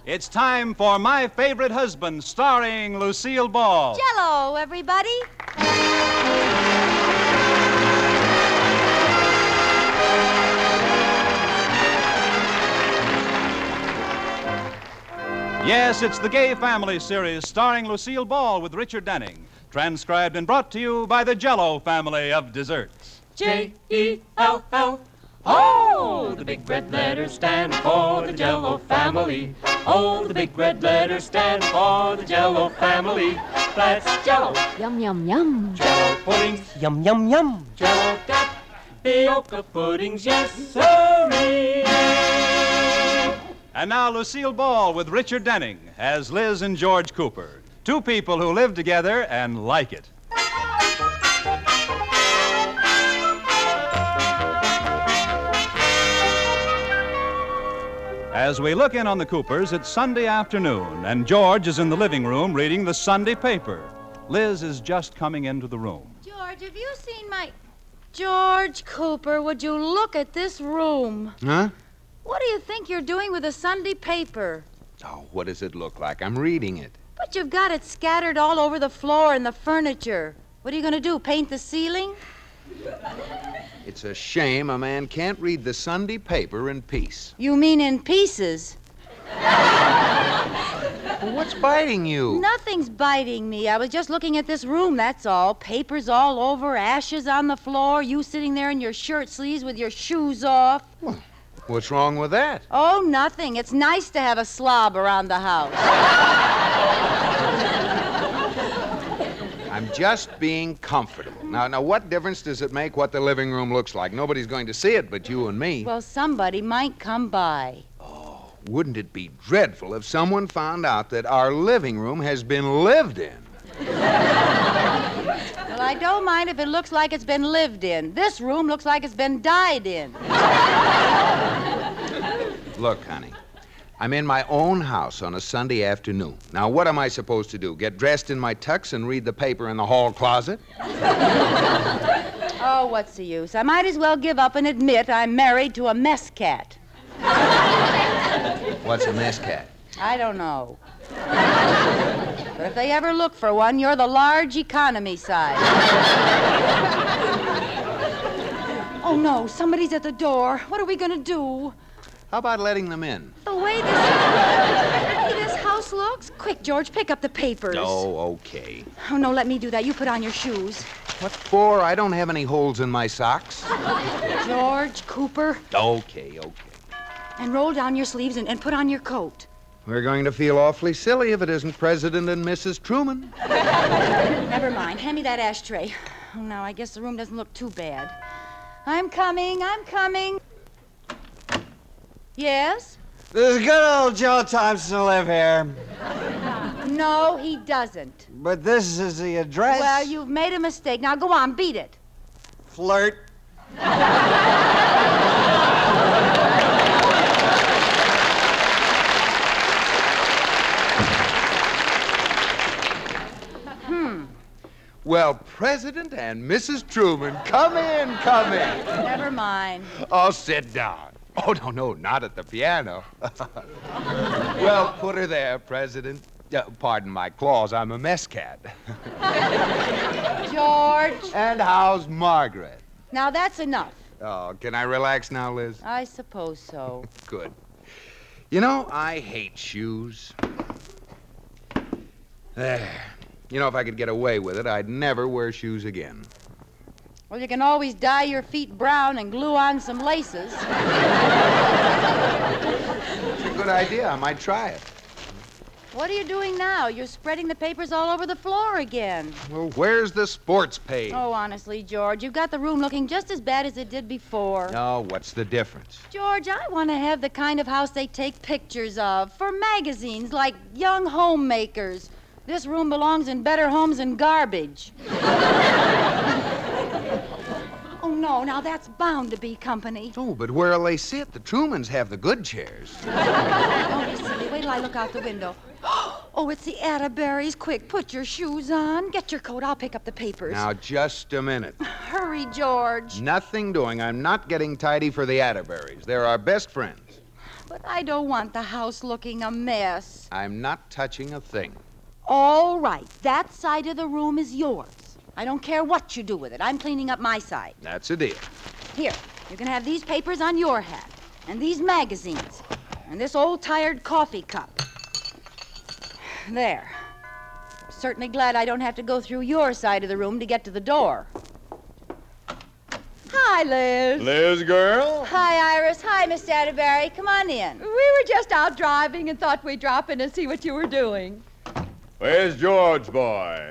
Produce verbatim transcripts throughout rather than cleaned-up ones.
It's time for My Favorite Husband, starring Lucille Ball. Jell-O, everybody. Yes, it's the Gay Family series starring Lucille Ball with Richard Denning. Transcribed and brought to you by the Jell-O family of desserts. J E L L. Oh, the big red letters stand for the Jell-O family. Oh, the big red letters stand for the Jell-O family. That's Jell-O. Yum, yum, yum. Jell-O puddings. Yum, yum, yum. Jell-O tapioca puddings, yes, sirree. And now Lucille Ball with Richard Denning as Liz and George Cooper. Two people who live together and like it. As we look in on the Coopers, it's Sunday afternoon, and George is in the living room reading the Sunday paper. Liz is just coming into the room. George, have you seen my... George Cooper, would you look at this room? Huh? What do you think you're doing with a Sunday paper? Oh, what does it look like? I'm reading it. But you've got it scattered all over the floor and the furniture. What are you going to do, paint the ceiling? It's a shame a man can't read the Sunday paper in peace. You mean in pieces? Well, what's biting you? Nothing's biting me. I was just looking at this room, that's all. Papers all over, ashes on the floor, you sitting there in your shirt sleeves with your shoes off. Well, what's wrong with that? Oh, nothing. It's nice to have a slob around the house. I'm just being comfortable. Now, now, what difference does it make what the living room looks like? Nobody's going to see it but you and me. Well, somebody might come by. Oh, wouldn't it be dreadful if someone found out that our living room has been lived in? Well, I don't mind if it looks like it's been lived in. This room looks like it's been died in. Look, honey, I'm in my own house on a Sunday afternoon. Now, what am I supposed to do? Get dressed in my tux and read the paper in the hall closet? Oh, what's the use? I might as well give up and admit I'm married to a mess cat. What's a mess cat? I don't know. But if they ever look for one, you're the large economy side. Oh, no, somebody's at the door. What are we going to do? How about letting them in? The way this, the way this house looks? Quick, George, pick up the papers. Oh, okay. Oh, no, let me do that. You put on your shoes. What for? I don't have any holes in my socks. George Cooper. Okay, okay. And roll down your sleeves and, and put on your coat. We're going to feel awfully silly if it isn't President and Missus Truman. Never mind. Hand me that ashtray. Oh, now, I guess the room doesn't look too bad. I'm coming. I'm coming. Yes? There's good old Joe Thompson live here. No, he doesn't. But this is the address. Well, you've made a mistake. Now, go on. Beat it. Flirt. Well, President and Missus Truman, come in, come in. Never mind. Oh, sit down. Oh, no, no, not at the piano. Well, put her there, President. Uh, pardon my claws, I'm a mess cat. George. And how's Margaret? Now, that's enough. Oh, can I relax now, Liz? I suppose so. Good. You know, I hate shoes. There. You know, if I could get away with it, I'd never wear shoes again. Well, you can always dye your feet brown and glue on some laces. It's a good idea. I might try it. What are you doing now? You're spreading the papers all over the floor again. Well, where's the sports page? Oh, honestly, George, you've got the room looking just as bad as it did before. No, what's the difference? George, I want to have the kind of house they take pictures of for magazines like Young Homemakers. This room belongs in Better Homes and Garbage. Oh, no, now that's bound to be company. Oh, but where'll they sit? The Trumans have the good chairs. Oh, you silly. Wait till I look out the window. Oh, it's the Atterberries. Quick, put your shoes on. Get your coat. I'll pick up the papers. Now, just a minute. Hurry, George. Nothing doing. I'm not getting tidy for the Atterberries. They're our best friends. But I don't want the house looking a mess. I'm not touching a thing. All right, that side of the room is yours. I don't care what you do with it. I'm cleaning up my side. That's a deal. Here, you can have these papers on your hat, and these magazines, and this old tired coffee cup. There. Certainly glad I don't have to go through your side of the room to get to the door. Hi, Liz. Liz, girl? Hi, Iris. Hi, Miss Atterbury. Come on in. We were just out driving and thought we'd drop in and see what you were doing. Where's George, boy?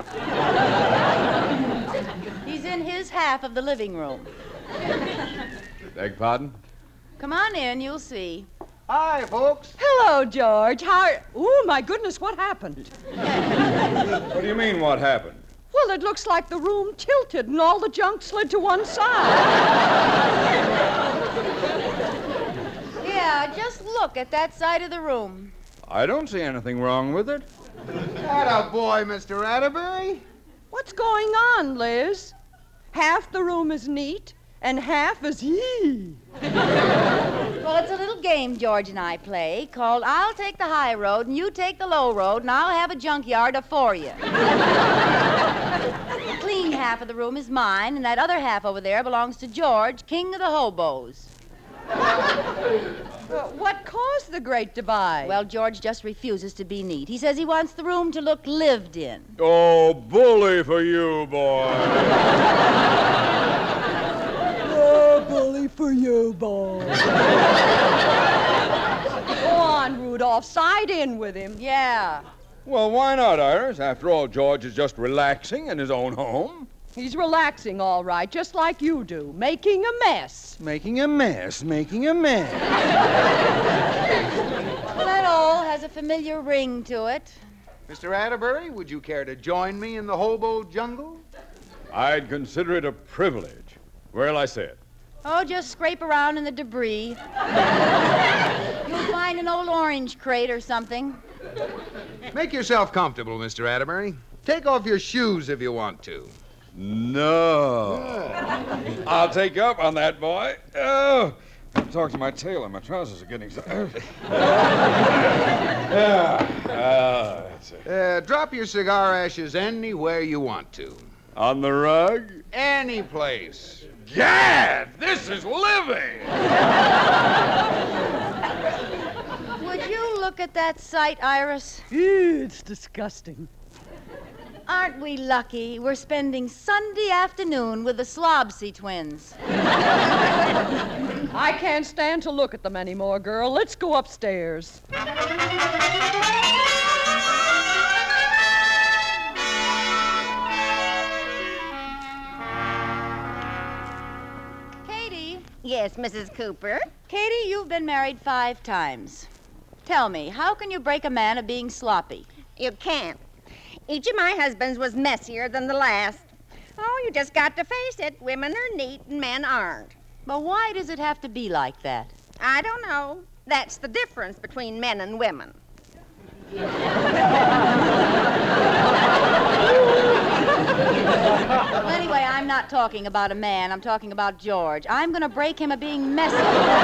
He's in his half of the living room. Beg pardon? Come on in, you'll see. Hi, folks. Hello, George. How... Oh, my goodness, what happened? What do you mean, what happened? Well, it looks like the room tilted and all the junk slid to one side. Yeah, just look at that side of the room. I don't see anything wrong with it. Atta boy, Mister Atterbury. What's going on, Liz? Half the room is neat and half is yee. Well, it's a little game George and I play called I'll take the high road and you take the low road and I'll have a junkyard for you. The clean half of the room is mine and that other half over there belongs to George, king of the hobos. Uh, what caused the great divide? Well, George just refuses to be neat. He says he wants the room to look lived in. Oh, bully for you, boy. Oh, bully for you, boy. Go on, Rudolph. Side in with him. Yeah. Well, why not, Iris? After all, George is just relaxing in his own home. He's relaxing, all right, just like you do, making a mess. Making a mess, making a mess. Well, that all has a familiar ring to it. Mister Atterbury, would you care to join me in the hobo jungle? I'd consider it a privilege. Where'll I sit? Oh, just scrape around in the debris. You'll find an old orange crate or something. Make yourself comfortable, Mister Atterbury. Take off your shoes if you want to. No. I'll take you up on that, boy. Oh, I have to talk to my tailor. My trousers are getting so... yeah. Ah, that's it. Uh, drop your cigar ashes anywhere you want to. On the rug? Any place. Gad, this is living! Would you look at that sight, Iris? It's disgusting. Aren't we lucky? We're spending Sunday afternoon with the Slobsy twins. I can't stand to look at them anymore, girl. Let's go upstairs. Katie. Yes, Missus Cooper. Katie, you've been married five times. Tell me, how can you break a man of being sloppy? You can't. Each of my husbands was messier than the last. Oh, you just got to face it. Women are neat and men aren't. But why does it have to be like that? I don't know. That's the difference between men and women. Well, anyway, I'm not talking about a man. I'm talking about George. I'm going to break him of being messy.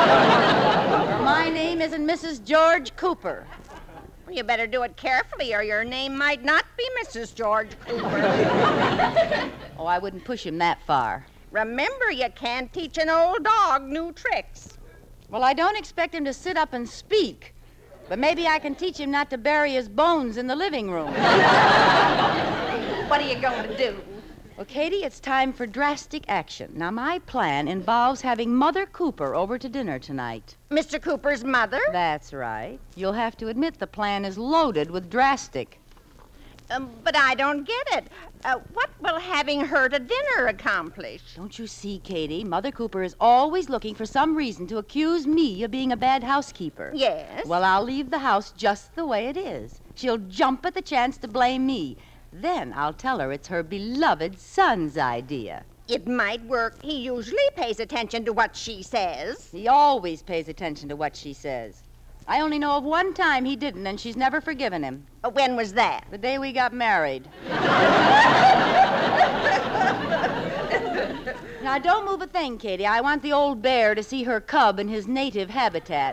My name isn't Missus George Cooper. Well, you better do it carefully or your name might not be Missus George Cooper. Oh, I wouldn't push him that far. Remember, you can't teach an old dog new tricks. Well, I don't expect him to sit up and speak. But maybe I can teach him not to bury his bones in the living room. What are you going to do? Well, Katie, it's time for drastic action. Now, my plan involves having Mother Cooper over to dinner tonight. Mister Cooper's mother? That's right. You'll have to admit the plan is loaded with drastic. Um, but I don't get it. Uh, what will having her to dinner accomplish? Don't you see, Katie? Mother Cooper is always looking for some reason to accuse me of being a bad housekeeper. Yes? Well, I'll leave the house just the way it is. She'll jump at the chance to blame me. Then I'll tell her it's her beloved son's idea. It might work. He usually pays attention to what she says. He always pays attention to what she says. I only know of one time he didn't, and she's never forgiven him. Uh, when was that? The day we got married. Now, don't move a thing, Katie. I want the old bear to see her cub in his native habitat.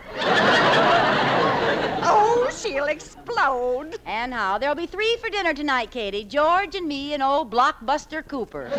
Oh, she'll explode. And how? There'll be three for dinner tonight, Katie. George and me and old Blockbuster Cooper.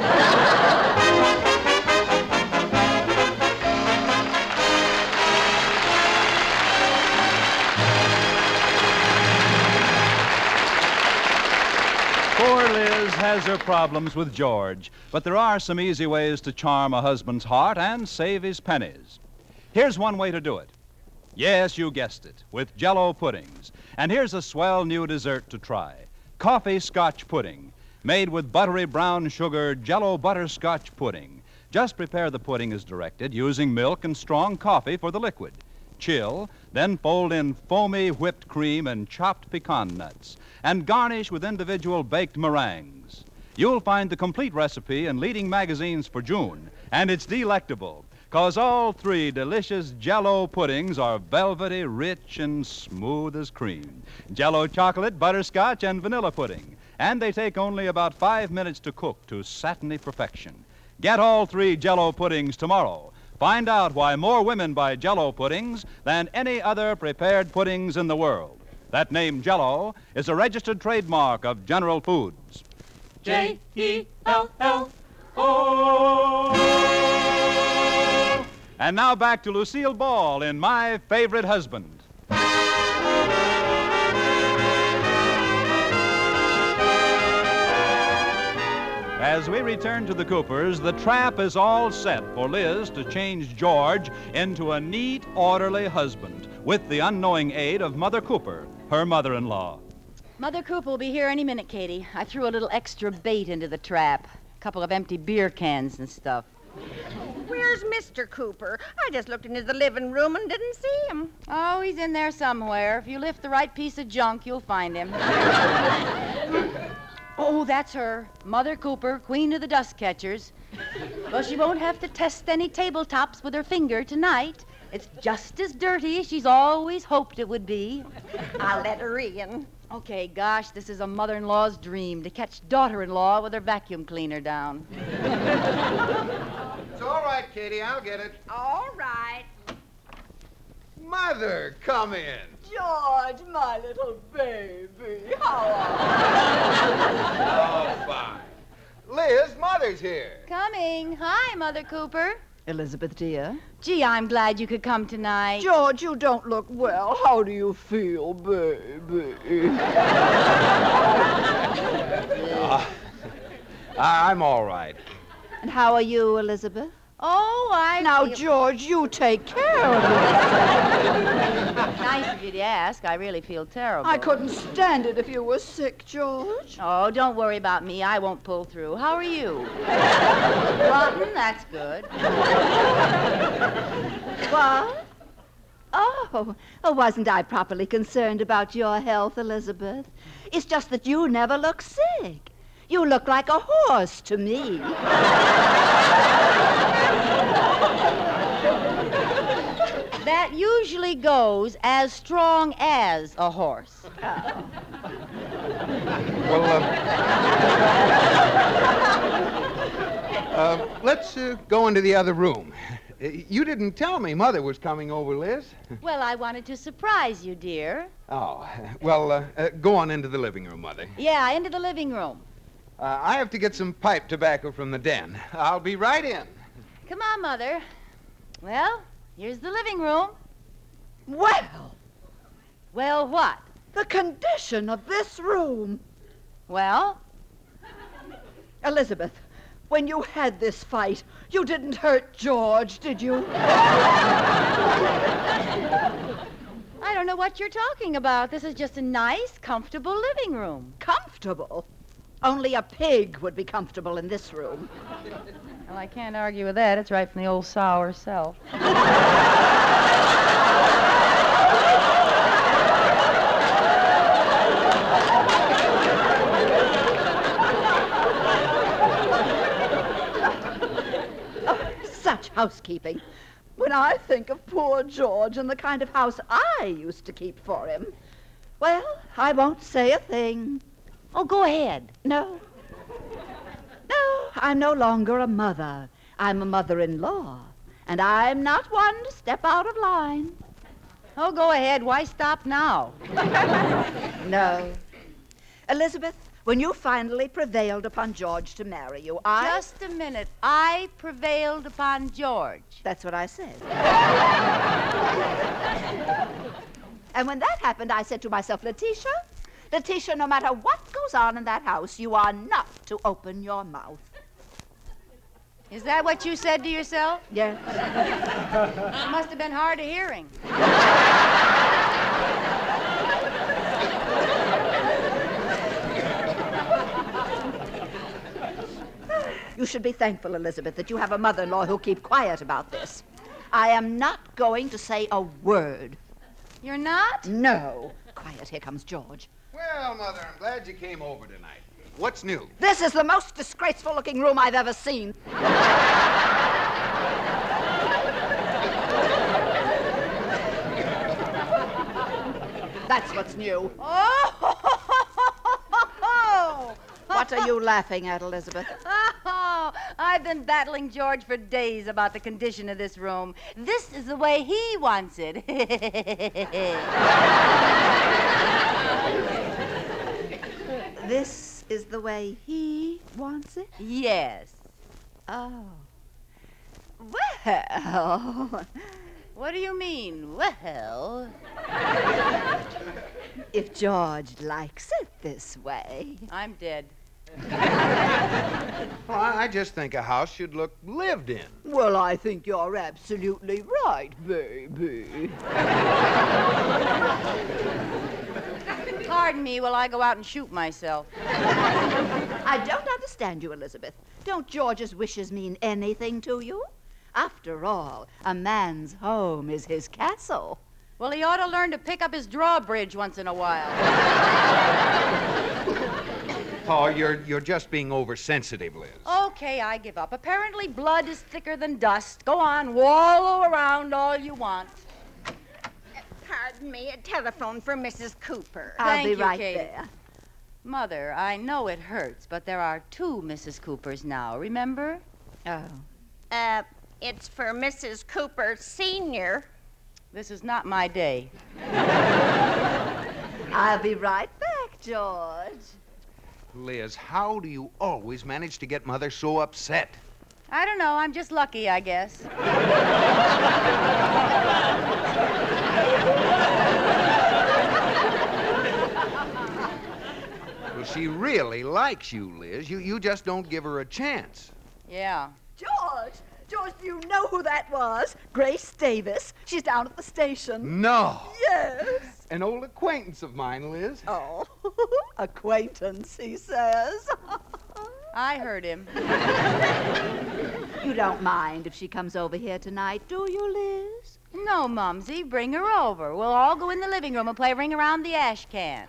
Poor Liz has her problems with George, but there are some easy ways to charm a husband's heart and save his pennies. Here's one way to do it. Yes, you guessed it, with Jell-O puddings. And here's a swell new dessert to try. Coffee Scotch pudding, made with buttery brown sugar Jell-O butterscotch pudding. Just prepare the pudding as directed, using milk and strong coffee for the liquid. Chill, then fold in foamy whipped cream and chopped pecan nuts, and garnish with individual baked meringues. You'll find the complete recipe in leading magazines for June, and it's delectable, 'cause all three delicious Jell-O puddings are velvety, rich, and smooth as cream. Jell-O chocolate, butterscotch, and vanilla pudding, and they take only about five minutes to cook to satiny perfection. Get all three Jell-O puddings tomorrow. Find out why more women buy Jell-O puddings than any other prepared puddings in the world. That name, Jell-O, is a registered trademark of General Foods. J E L L O. And now back to Lucille Ball in My Favorite Husband. As we return to the Coopers, the trap is all set for Liz to change George into a neat, orderly husband with the unknowing aid of Mother Cooper, her mother-in-law. Mother Cooper will be here any minute, Katie. I threw a little extra bait into the trap. A couple of empty beer cans and stuff. Where's Mister Cooper? I just looked into the living room and didn't see him. Oh, he's in there somewhere. If you lift the right piece of junk, you'll find him. Oh, that's her. Mother Cooper, queen of the dust catchers. Well, she won't have to test any tabletops with her finger tonight. It's just as dirty as she's always hoped it would be. I'll let her in. Okay, gosh, this is a mother-in-law's dream, to catch daughter-in-law with her vacuum cleaner down. It's all right, Katie. I'll get it. All right. Mother, come in. George, my little baby, how Oh, fine. Liz, Mother's here. Coming. Hi, Mother Cooper. Elizabeth, dear. Gee, I'm glad you could come tonight. George, you don't look well. How do you feel, baby? Uh, I'm all right. And how are you, Elizabeth? Oh, I... Now, feel- George, you take care of me. Nice of you to ask. I really feel terrible. I couldn't stand it if you were sick, George. Oh, don't worry about me. I won't pull through. How are you? Rotten? That's good. What? Oh, oh, wasn't I properly concerned about your health, Elizabeth? It's just that you never look sick. You look like a horse to me. That usually goes as strong as a horse. Well, uh, uh, let's uh, go into the other room. Uh, You didn't tell me Mother was coming over, Liz. Well, I wanted to surprise you, dear. Oh, well, uh, uh, go on into the living room, Mother. Yeah, into the living room. Uh, I have to get some pipe tobacco from the den. I'll be right in. Come on, Mother. Well, here's the living room. Well, Well, what? the condition of this room. Well, Elizabeth, when you had this fight, you didn't hurt George, did you? I don't know what you're talking about. This is just a nice, comfortable living room. Comfortable? Only a pig would be comfortable in this room. Well, I can't argue with that. It's right from the old sow herself. Such housekeeping. When I think of poor George and the kind of house I used to keep for him, well, I won't say a thing. Oh, go ahead. No. No, I'm no longer a mother. I'm a mother-in-law, and I'm not one to step out of line. Oh, go ahead. Why stop now? No. Elizabeth, when you finally prevailed upon George to marry you, I... Just a minute. I prevailed upon George. That's what I said. And when that happened, I said to myself, Letitia, Letitia, no matter what goes on in that house, you are not to open your mouth. Is that what you said to yourself? Yes. It must have been hard of hearing. You should be thankful, Elizabeth, that you have a mother-in-law who'll keep quiet about this. I am not going to say a word. You're not? No. Quiet, here comes George. Well, Mother, I'm glad you came over tonight. What's new? This is the most disgraceful-looking room I've ever seen. That's what's new. Oh! What are you laughing at, Elizabeth? Oh, I've been battling George for days about the condition of this room. This is the way he wants it. This is the way he wants it? Yes. Oh. Well... What do you mean, well? If George likes it this way... I'm dead. Well, I just think a house should look lived in. Well, I think you're absolutely right, baby. Pardon me while I go out and shoot myself. I don't understand you, Elizabeth. Don't George's wishes mean anything to you? After all, a man's home is his castle. Well, he ought to learn to pick up his drawbridge once in a while. Paul, you're, you're just being oversensitive, Liz. Okay, I give up. Apparently, blood is thicker than dust. Go on, wallow around all you want. Pardon me, a telephone for Missus Cooper. I'll Thank be you, right Katie. there. Mother, I know it hurts, but there are two Missus Coopers now, remember? Oh. Uh, it's for Missus Cooper Senior. This is not my day. I'll be right back, George. Liz, how do you always manage to get Mother so upset? I don't know. I'm just lucky, I guess. Well, she really likes you, Liz. You, you just don't give her a chance. Yeah. George! George, do you know who that was? Grace Davis. She's down at the station. No. Yes. An old acquaintance of mine, Liz. Oh, acquaintance, he says. I heard him. You don't mind if she comes over here tonight, do you, Liz? No, Mumsy, bring her over. We'll all go in the living room and play Ring Around the Ash Can.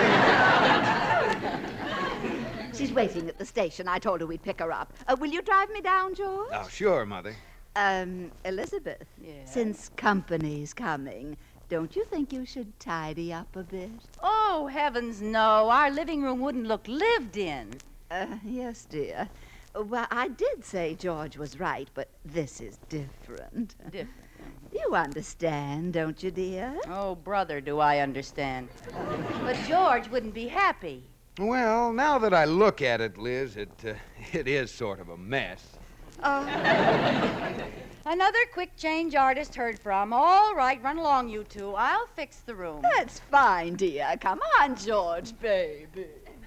She's waiting at the station. I told her we'd pick her up. Uh, will you drive me down, George? Oh, sure, Mother. Um, Elizabeth, Yes? since company's coming, don't you think you should tidy up a bit? Oh, heavens, no. Our living room wouldn't look lived in. Uh, yes, dear. Well, I did say George was right, but this is different. Different. You understand, don't you, dear? Oh, brother, do I understand. But George wouldn't be happy. Well, now that I look at it, Liz, it, uh, it is sort of a mess. Oh. Another quick change artist heard from. All right, run along, you two. I'll fix the room. That's fine, dear. Come on, George, baby.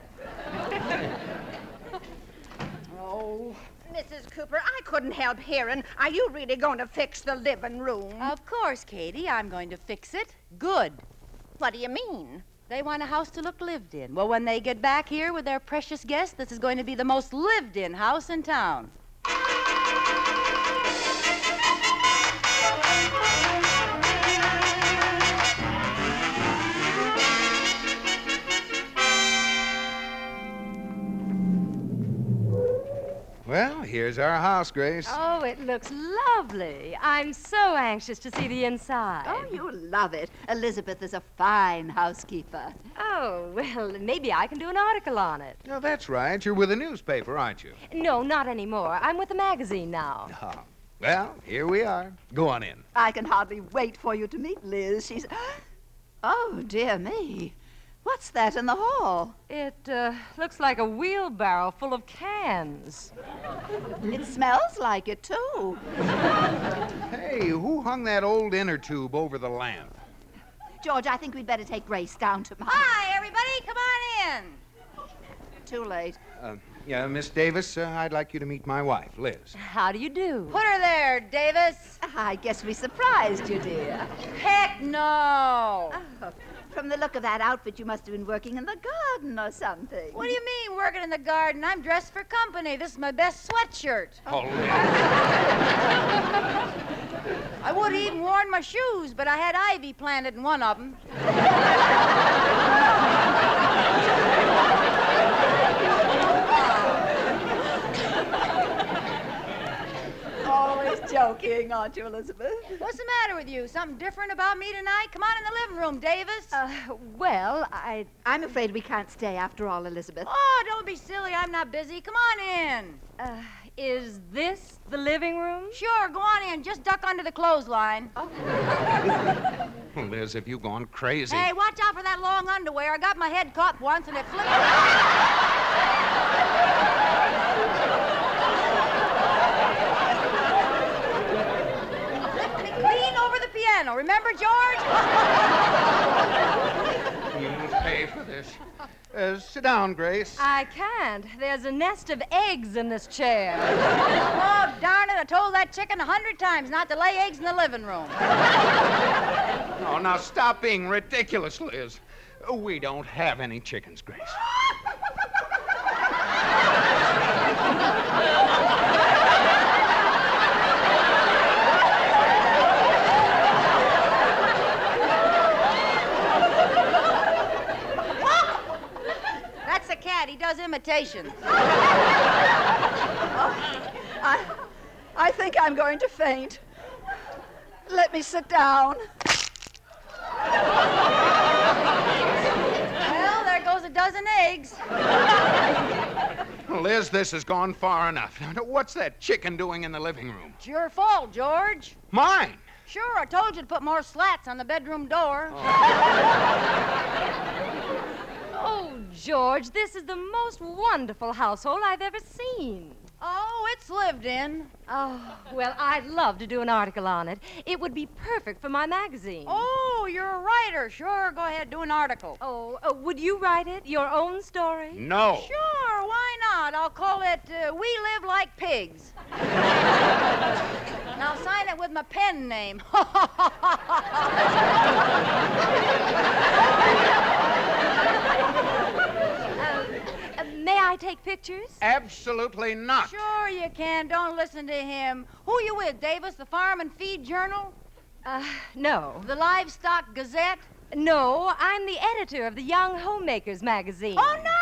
Oh. Missus Cooper, I couldn't help hearing. Are you really going to fix the living room? Of course, Katie. I'm going to fix it. Good. What do you mean? They want a house to look lived in. Well, when they get back here with their precious guest, this is going to be the most lived-in house in town. Well, here's our house, Grace. Oh, it looks lovely. I'm so anxious to see the inside. Oh, you'll love it. Elizabeth is a fine housekeeper. Oh, well, maybe I can do an article on it. No, that's right. You're with a newspaper, aren't you? No, not anymore. I'm with a magazine now. Oh. Well, here we are. Go on in. I can hardly wait for you to meet Liz. She's. Oh, dear me. What's that in the hall? It uh, looks like a wheelbarrow full of cans. It smells like it, too. Hey, who hung that old inner tube over the lamp? George, I think we'd better take Grace down to my... Hi, everybody. Come on in. Too late. Uh, yeah, Miss Davis, uh, I'd like you to meet my wife, Liz. How do you do? Put her there, Davis. I guess we surprised you, dear. Heck no. Oh, from the look of that outfit, you must have been working in the garden or something. What do you mean, working in the garden? I'm dressed for company. This is my best sweatshirt. Oh, Liz. I would have even worn my shoes, but I had ivy planted in one of them. Always joking, aren't you, Elizabeth? What's the matter with you? Something different about me tonight? Come on in the living room, Davis. Uh, well, I... I'm afraid we can't stay after all, Elizabeth. Oh, don't be silly. I'm not busy. Come on in. Uh, is this the living room? Sure, go on in. Just duck under the clothesline. Oh, Liz, have you gone crazy? Hey, watch out for that long underwear. I got my head caught once and it flipped. Flipped me clean over the piano. Remember, George? You must pay for this. Uh, sit down, Grace. I can't. There's a nest of eggs in this chair. Oh, darn it. I told that chicken a hundred times not to lay eggs in the living room. Oh, now stop being ridiculous, Liz. We don't have any chickens, Grace. That's a cat. He does imitations. I, I think I'm going to faint. Let me sit down. Well, there goes a dozen eggs. Liz, this has gone far enough. Now, what's that chicken doing in the living room? It's your fault, George. Mine. Sure, I told you to put more slats on the bedroom door. Oh, George, this is the most wonderful household I've ever seen. Oh, it's lived in. Oh, well, I'd love to do an article on it. It would be perfect for my magazine. Oh, you're a writer. Sure, go ahead, do an article. Oh, uh, would you write it? Your own story? No. Sure, why not? I'll call it uh, We Live Like Pigs. Now sign it with my pen name. Uh, may I take pictures? Absolutely not. Sure you can. Don't listen to him. Who you with, Davis? The Farm and Feed Journal? Uh, no. The Livestock Gazette? No, I'm the editor of the Young Homemakers magazine. Oh, no!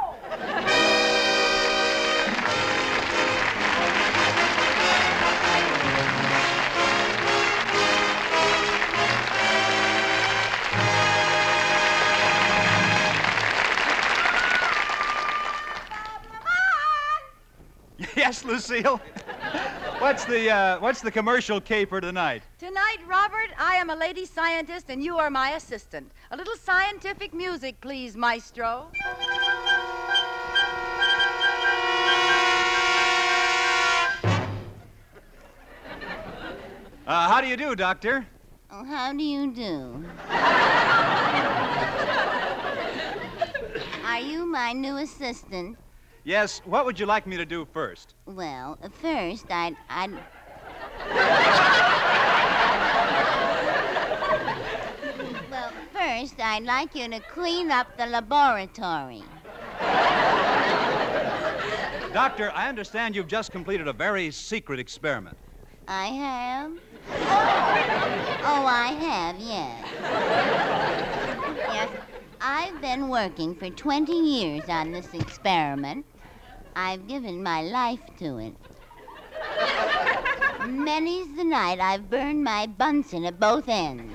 Yes, Lucille. What's the uh, what's the commercial caper tonight? Tonight, Robert, I am a lady scientist and you are my assistant. A little scientific music, please, maestro. Uh, how do you do, Doctor? Oh, how do you do? Are you my new assistant? Yes. What would you like me to do first? Well, first, I'd... I'd... well, first, I'd like you to clean up the laboratory. Doctor, I understand you've just completed a very secret experiment. I have? Oh, I have, yes. Yes, I've been working for twenty years on this experiment. I've given my life to it. Many's the night I've burned my Bunsen at both ends.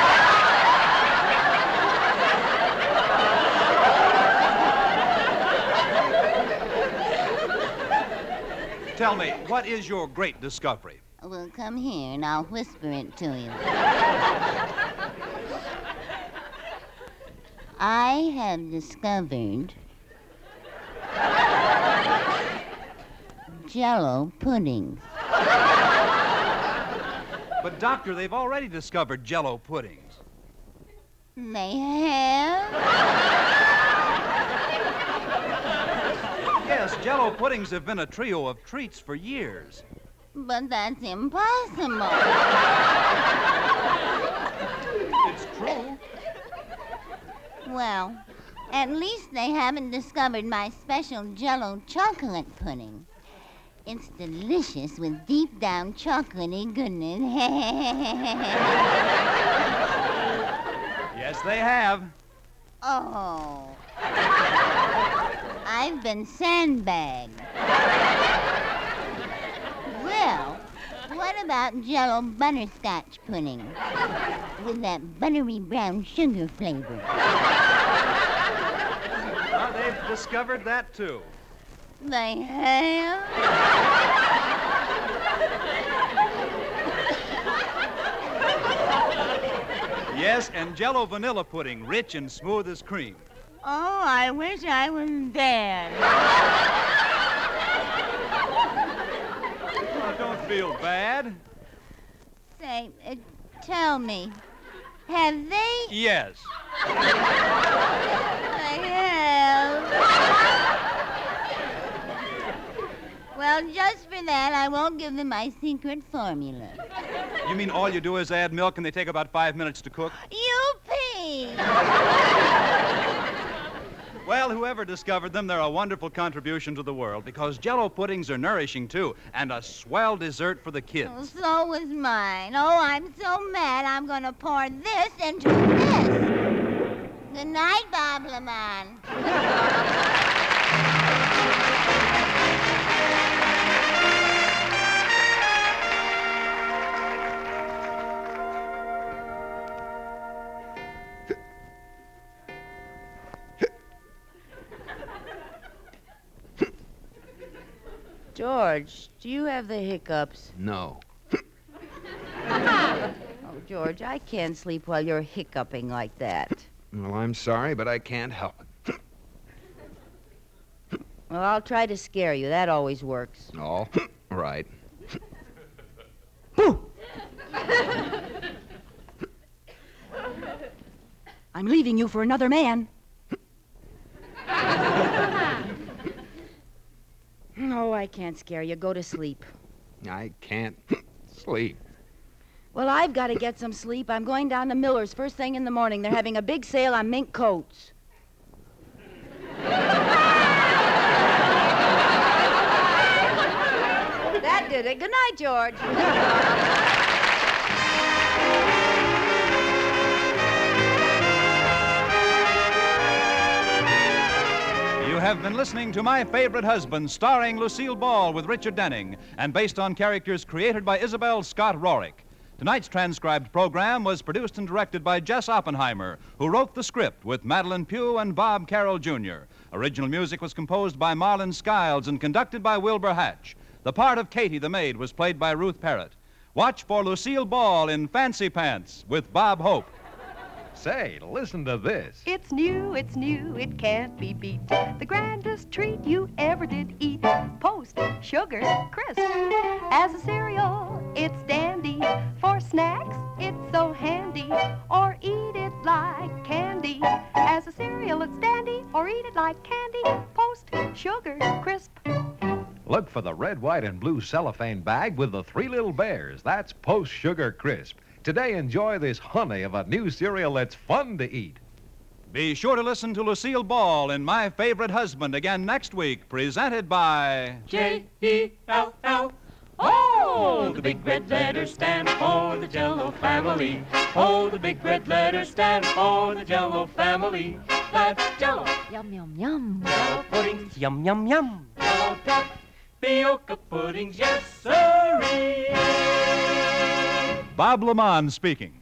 Tell me, what is your great discovery? Well, come here and I'll whisper it to you. I have discovered Jell-O puddings. But, Doctor, they've already discovered Jell-O puddings. They have? Yes, Jell-O puddings have been a trio of treats for years. But that's impossible. It's true. Well, at least they haven't discovered my special Jell-O chocolate pudding. It's delicious with deep down chocolatey goodness. Yes, they have. Oh. I've been sandbagged. Well, what about Jell-O butterscotch pudding with that buttery brown sugar flavor? Well, they've discovered that, too. They have? Yes, and Jell-O vanilla pudding, rich and smooth as cream. Oh, I wish I was dead. Oh, don't feel bad. Say, uh, tell me, have they? Yes. They have. Well, just for that, I won't give them my secret formula. You mean all you do is add milk and they take about five minutes to cook? Yippee! Well, whoever discovered them, they're a wonderful contribution to the world because Jell-O puddings are nourishing, too, and a swell dessert for the kids. Oh, so was mine. Oh, I'm so mad I'm going to pour this into this. Good night, Bob Lamont. George, do you have the hiccups? No. Oh, George, I can't sleep while you're hiccuping like that. Well, I'm sorry, but I can't help it. Well, I'll try to scare you. That always works. All right. I'm leaving you for another man. Oh, I can't scare you. Go to sleep. I can't sleep. Well, I've got to get some sleep. I'm going down to Miller's first thing in the morning. They're having a big sale on mink coats. That did it. Good night, George. You have been listening to My Favorite Husband, starring Lucille Ball with Richard Denning, and based on characters created by Isabel Scott Rorick. Tonight's transcribed program was produced and directed by Jess Oppenheimer, who wrote the script with Madeline Pugh and Bob Carroll, Junior Original music was composed by Marlon Skiles and conducted by Wilbur Hatch. The part of Katie the maid was played by Ruth Parrott. Watch for Lucille Ball in Fancy Pants with Bob Hope. Say, listen to this. It's new, it's new, it can't be beat. The grandest treat you ever did eat. Post Sugar Crisp. As a cereal, it's dandy. For snacks, it's so handy. Or eat it like candy. As a cereal, it's dandy. Or eat it like candy. Post Sugar Crisp. Look for the red, white, and blue cellophane bag with the three little bears. That's Post Sugar Crisp. Today, enjoy this honey of a new cereal that's fun to eat. Be sure to listen to Lucille Ball in My Favorite Husband again next week, presented by J E L L. Oh, the big red letters stand for the Jell-O family. Oh, the big red letters stand for the Jell-O family. That's Jell-O. Yum, yum, yum. Jell-O puddings. Yum, yum, yum. Jell-O top. Pioca puddings, yes, sirree. Bob Lamont speaking.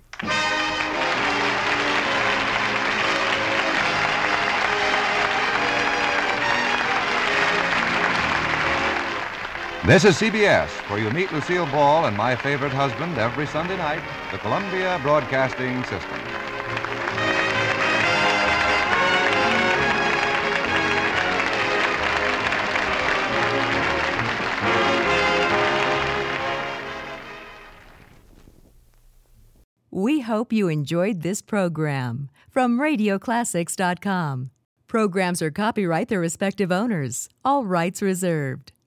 This is C B S, where you meet Lucille Ball and My Favorite Husband every Sunday night, the Columbia Broadcasting System. We hope you enjoyed this program from radio classics dot com. Programs are copyright their respective owners. All rights reserved.